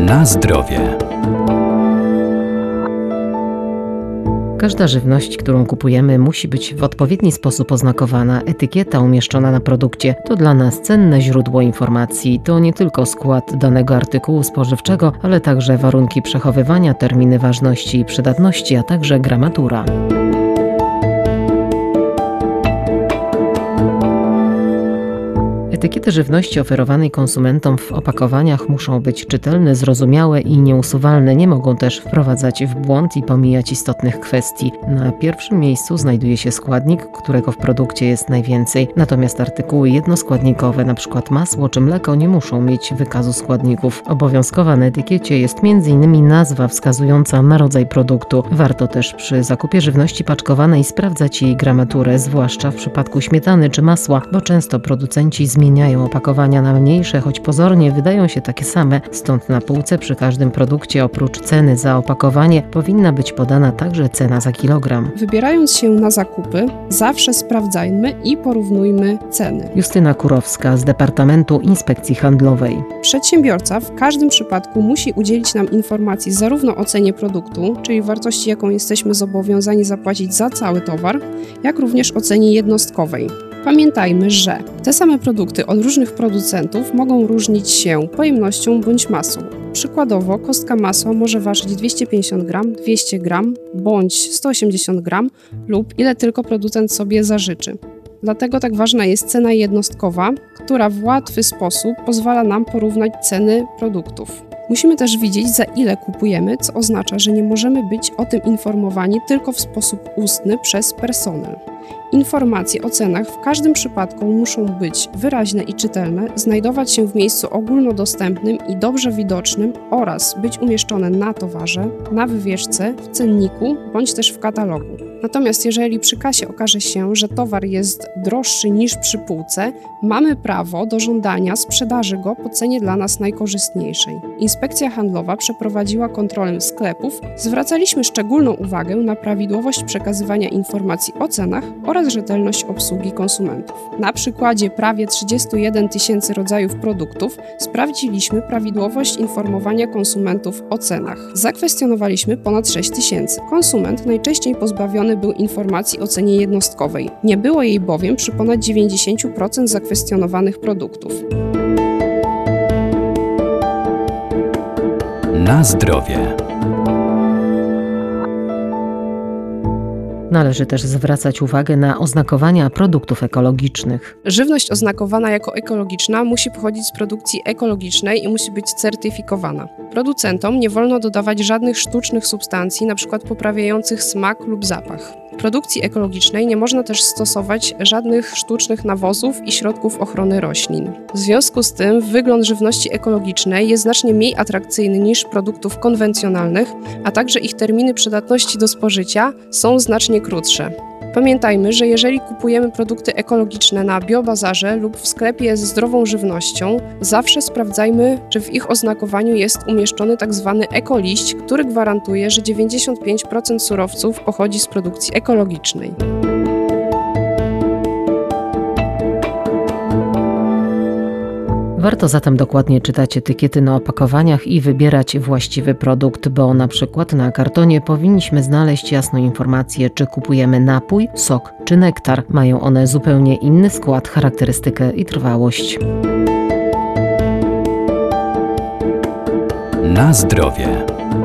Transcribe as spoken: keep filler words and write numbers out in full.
Na zdrowie. Każda żywność, którą kupujemy, musi być w odpowiedni sposób oznakowana. Etykieta umieszczona na produkcie to dla nas cenne źródło informacji. To nie tylko skład danego artykułu spożywczego, ale także warunki przechowywania, terminy ważności i przydatności, a także gramatura. Etykiety żywności oferowanej konsumentom w opakowaniach muszą być czytelne, zrozumiałe i nieusuwalne. Nie mogą też wprowadzać w błąd i pomijać istotnych kwestii. Na pierwszym miejscu znajduje się składnik, którego w produkcie jest najwięcej. Natomiast artykuły jednoskładnikowe, np. masło czy mleko, nie muszą mieć wykazu składników. Obowiązkowa na etykiecie jest między innymi nazwa wskazująca na rodzaj produktu. Warto też przy zakupie żywności paczkowanej sprawdzać jej gramaturę, zwłaszcza w przypadku śmietany czy masła, bo często producenci zmieniają Zmieniają opakowania na mniejsze, choć pozornie wydają się takie same, stąd na półce przy każdym produkcie oprócz ceny za opakowanie powinna być podana także cena za kilogram. Wybierając się na zakupy, zawsze sprawdzajmy i porównujmy ceny. Justyna Kurowska z Departamentu Inspekcji Handlowej. Przedsiębiorca w każdym przypadku musi udzielić nam informacji zarówno o cenie produktu, czyli wartości, jaką jesteśmy zobowiązani zapłacić za cały towar, jak również o cenie jednostkowej. Pamiętajmy, że te same produkty od różnych producentów mogą różnić się pojemnością bądź masą. Przykładowo kostka masła może ważyć dwieście pięćdziesiąt gramów, dwieście gramów bądź sto osiemdziesiąt gramów lub ile tylko producent sobie zażyczy. Dlatego tak ważna jest cena jednostkowa, która w łatwy sposób pozwala nam porównać ceny produktów. Musimy też widzieć, za ile kupujemy, co oznacza, że nie możemy być o tym informowani tylko w sposób ustny przez personel. Informacje o cenach w każdym przypadku muszą być wyraźne i czytelne, znajdować się w miejscu ogólnodostępnym i dobrze widocznym oraz być umieszczone na towarze, na wywieszce, w cenniku bądź też w katalogu. Natomiast jeżeli przy kasie okaże się, że towar jest droższy niż przy półce, mamy prawo do żądania sprzedaży go po cenie dla nas najkorzystniejszej. Inspekcja Handlowa przeprowadziła kontrolę sklepów. Zwracaliśmy szczególną uwagę na prawidłowość przekazywania informacji o cenach oraz rzetelność obsługi konsumentów. Na przykładzie prawie trzydziestu jeden tysięcy rodzajów produktów sprawdziliśmy prawidłowość informowania konsumentów o cenach. Zakwestionowaliśmy ponad sześć tysięcy. Konsument najczęściej pozbawiony był informacji o cenie jednostkowej. Nie było jej bowiem przy ponad dziewięćdziesięciu procentach zakwestionowanych produktów. Na zdrowie. Należy też zwracać uwagę na oznakowania produktów ekologicznych. Żywność oznakowana jako ekologiczna musi pochodzić z produkcji ekologicznej i musi być certyfikowana. Producentom nie wolno dodawać żadnych sztucznych substancji, np. poprawiających smak lub zapach. W produkcji ekologicznej nie można też stosować żadnych sztucznych nawozów i środków ochrony roślin. W związku z tym wygląd żywności ekologicznej jest znacznie mniej atrakcyjny niż produktów konwencjonalnych, a także ich terminy przydatności do spożycia są znacznie krótsze. Pamiętajmy, że jeżeli kupujemy produkty ekologiczne na biobazarze lub w sklepie ze zdrową żywnością, zawsze sprawdzajmy, czy w ich oznakowaniu jest umieszczony tzw. ekoliść, który gwarantuje, że dziewięćdziesiąt pięć procent surowców pochodzi z produkcji ekologicznej. Warto zatem dokładnie czytać etykiety na opakowaniach i wybierać właściwy produkt, bo na przykład na kartonie powinniśmy znaleźć jasną informację, czy kupujemy napój, sok czy nektar. Mają one zupełnie inny skład, charakterystykę i trwałość. Na zdrowie.